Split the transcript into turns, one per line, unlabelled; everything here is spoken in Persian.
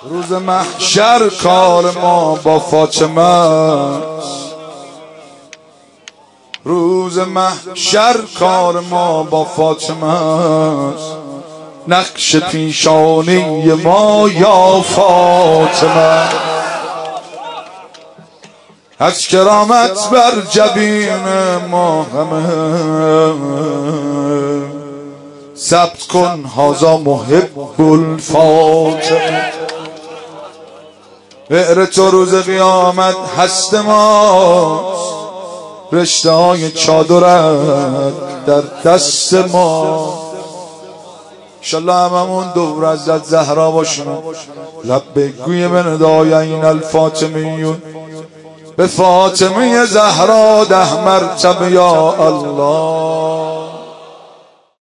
روز محشر کار ما با فاطمه است. روز محشر کار ما با فاطمه است. نقش پیشانی ما یا فاطمه، از کرامت بر جبین ما همه ثبت کن هذا محب الفاطمه. بئر تو روز قیامت هست ماست، رشته های چادرت در دست ما. انشالله هممون دور حضرت زهرا باشیم. لبیک گوی من دایین الفاطمیون به فاطمه زهرا 10 مرتبه یا الله.